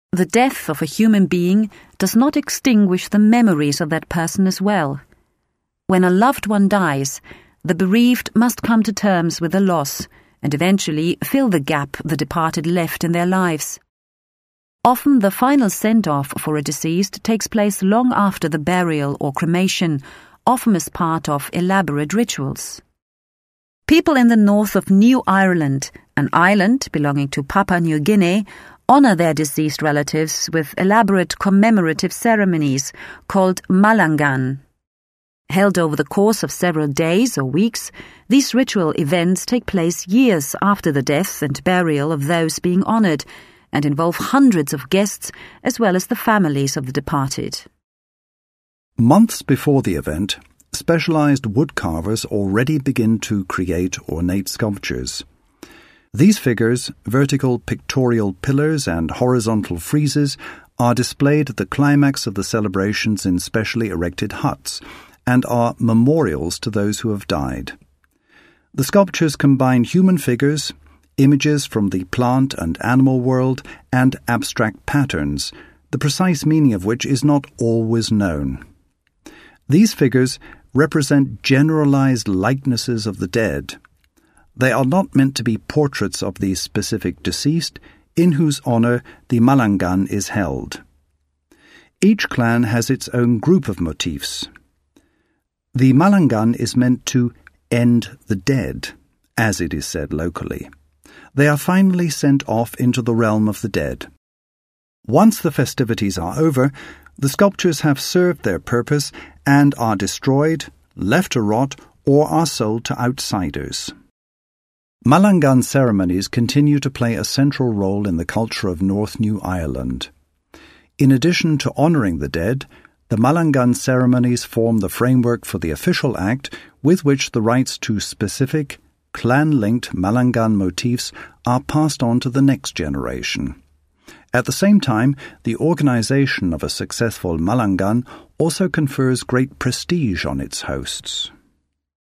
The death of a human being does not extinguish the memories of that person as well. When a loved one dies, the bereaved must come to terms with the loss and eventually fill the gap the departed left in their lives. Often the final send-off for a deceased takes place long after the burial or cremation, often as part of elaborate rituals. People in the north of New Ireland, an island belonging to Papua New Guinea, honor their deceased relatives with elaborate commemorative ceremonies called Malangan. Held over the course of several days or weeks, these ritual events take place years after the death and burial of those being honored and involve hundreds of guests as well as the families of the departed. Months before the event, specialized woodcarvers already begin to create ornate sculptures. These figures, vertical pictorial pillars and horizontal friezes, are displayed at the climax of the celebrations in specially erected huts and are memorials to those who have died. The sculptures combine human figures, images from the plant and animal world, and abstract patterns, the precise meaning of which is not always known. These figures represent generalized likenesses of the dead. They are not meant to be portraits of the specific deceased, in whose honor the Malangan is held. Each clan has its own group of motifs. The Malangan is meant to end the dead, as it is said locally. They are finally sent off into the realm of the dead. Once the festivities are over, the sculptures have served their purpose and are destroyed, left to rot, or are sold to outsiders. Malangan ceremonies continue to play a central role in the culture of North New Ireland. In addition to honouring the dead, the Malangan ceremonies form the framework for the official act with which the rights to specific, clan-linked Malangan motifs are passed on to the next generation. At the same time, the organisation of a successful Malangan also confers great prestige on its hosts.